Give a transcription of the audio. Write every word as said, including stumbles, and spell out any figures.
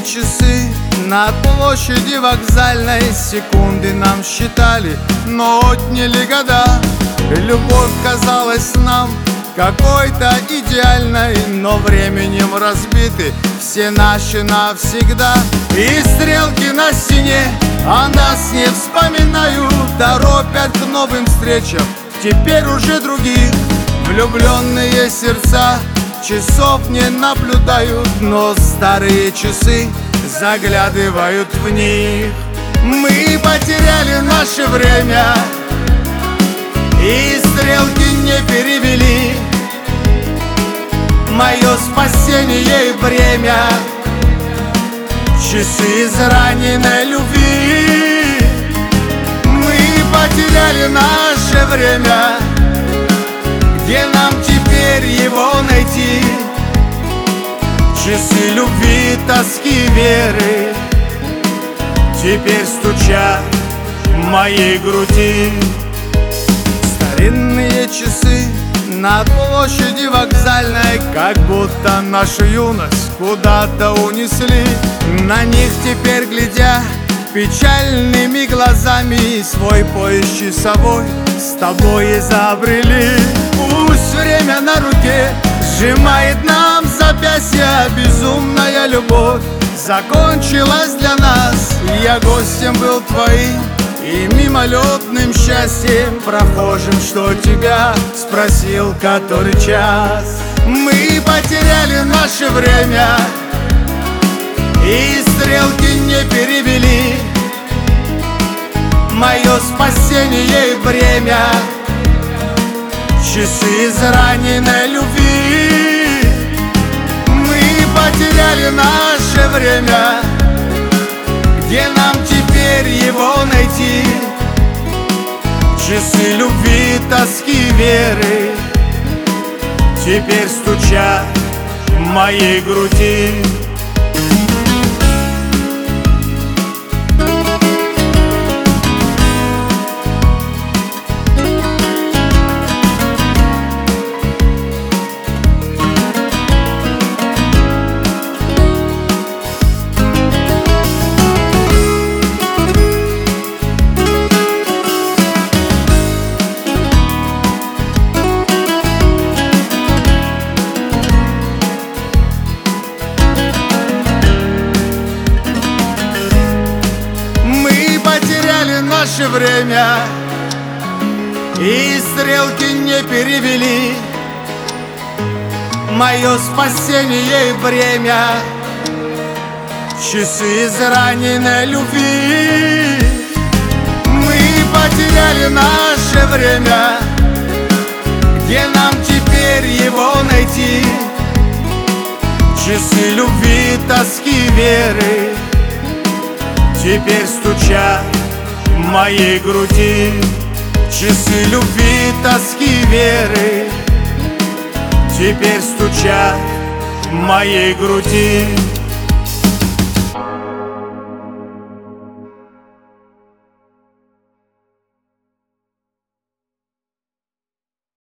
часы на площади вокзальной, секунды нам считали, но отняли года. Любовь казалась нам какой-то идеальной, но временем разбиты все наши навсегда. И стрелки на стене о нас не вспоминают, торопят к новым встречам, теперь уже других. Влюбленные сердца часов не наблюдают, но старые часы заглядывают в них. Мы потеряли наше время и стрелки не перевели. Мое спасение и время — часы израненной любви. Мы потеряли наше время, где нам теперь его найти? Часы любви, тоски, веры теперь стучат в моей груди. Старинные часы на площади вокзальной, как будто нашу юность куда-то унесли. На них теперь глядя печальными глазами, свой поезд часовой с тобой изобрели. Пусть время на руке сжимает нам запястья, безумная любовь закончилась для нас. Я гостем был твоим и мимолетным счастьем прохожим, что тебя спросил, который час. Мы потеряли наше время и стрелки не перевели. Мое спасение и время — часы израненной любви. Мы потеряли наше время, где нам теперь его найти? Часы любви, тоски, веры теперь стучат в моей груди. Наше время и стрелки не перевели. Мое спасение и время — часы израненной любви. Мы потеряли наше время, где нам теперь его найти? Часы любви, тоски, веры теперь стучат в моей груди. Часы любви, тоски, веры теперь стучат в моей груди.